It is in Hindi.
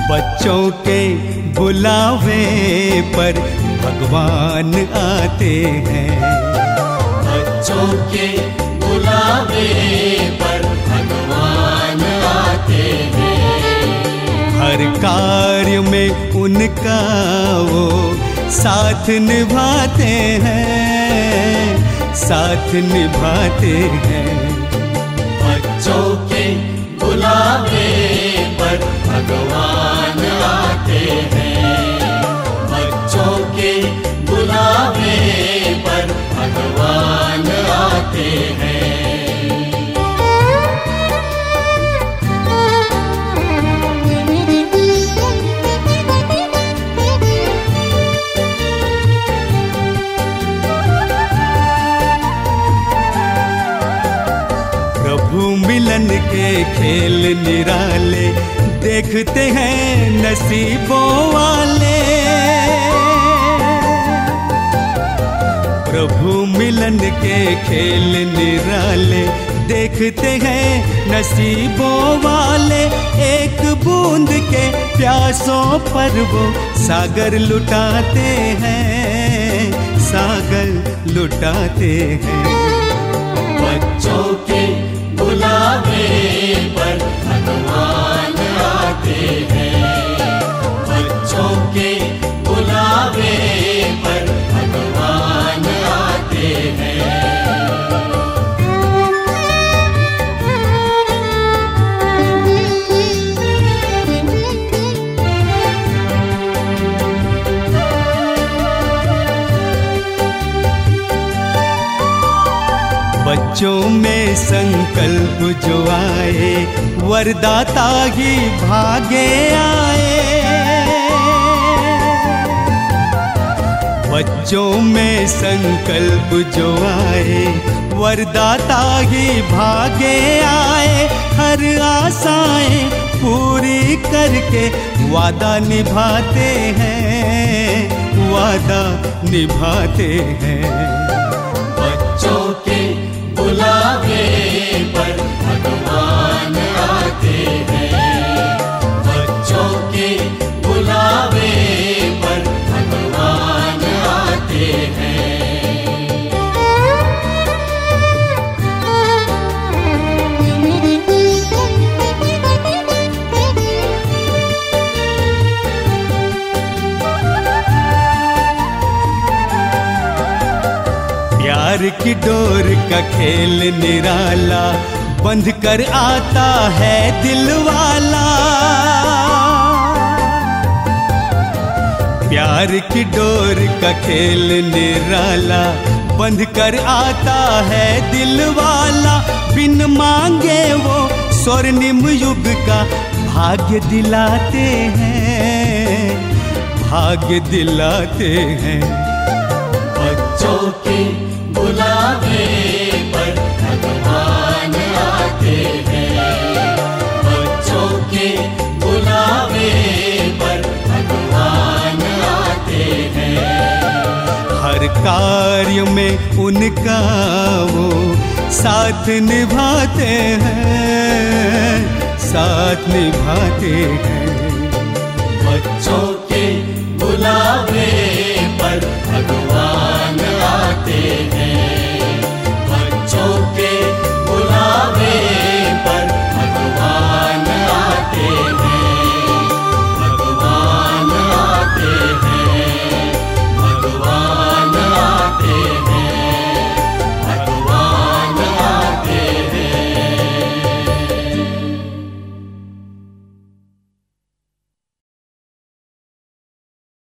बच्चों के बुलावे पर भगवान आते हैं। बच्चों के बुलावे पर भगवान आते हैं। हर कार्य में उनका वो साथ निभाते हैं, साथ निभाते हैं। बच्चों के बुलावे पर भगवान आते हैं। बच्चों के बुलावे पर भगवान आते हैं। प्रभु मिलन के खेल निराले देखते हैं नसीबों वाले। प्रभु मिलन के खेल निराले देखते हैं नसीबों वाले। एक बूंद के प्यासों पर वो सागर लुटाते हैं, सागर लुटाते हैं। बच्चों के बुलावे पर भगवान आते हैं। बच्चों के बुलावे पर भगवान आते हैं। बच्चों में संकल्प जो आए वरदाता ही भागे आए। बच्चों में संकल्प जो आए वरदाता ही भागे आए। हर आशाएं पूरी करके वादा निभाते हैं, वादा निभाते हैं। बच्चों के बुलावे पर भगवान आते हैं। बच्चों के बुलावे पर भगवान आते हैं। प्यार की डोर का खेल निराला बंध कर आता है दिल वाला। प्यार की डोर का खेल निराला बंध कर आता है दिल वाला। बिन मांगे वो स्वर्णिम युग का भाग्य दिलाते हैं, भाग्य दिलाते हैं। बच्चों के बुलावे पर भगवान आते हैं। बच्चों के बुलावे पर भगवान आते हैं। हर कार्य में उनका वो साथ निभाते हैं, साथ निभाते हैं।